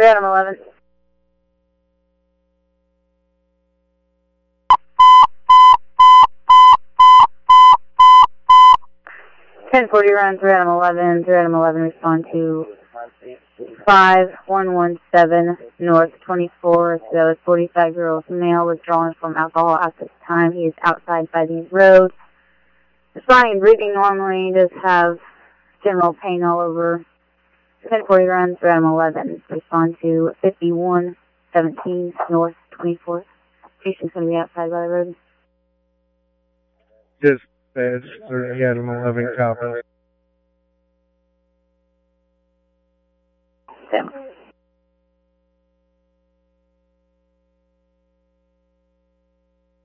Adam 11. Ten 40 run, 3 Adam 11. 3 Adam 11 respond to 5117 North 24th. That was 45-year-old male withdrawing from alcohol at this time. He is outside by these roads. Responding and breathing normally. He does have general pain all over. 1040 runs, 3 Adam 11. Respond to 5117 North 24th. Patient's going to be outside by the road. Dispatch 3 Adam 11 copper.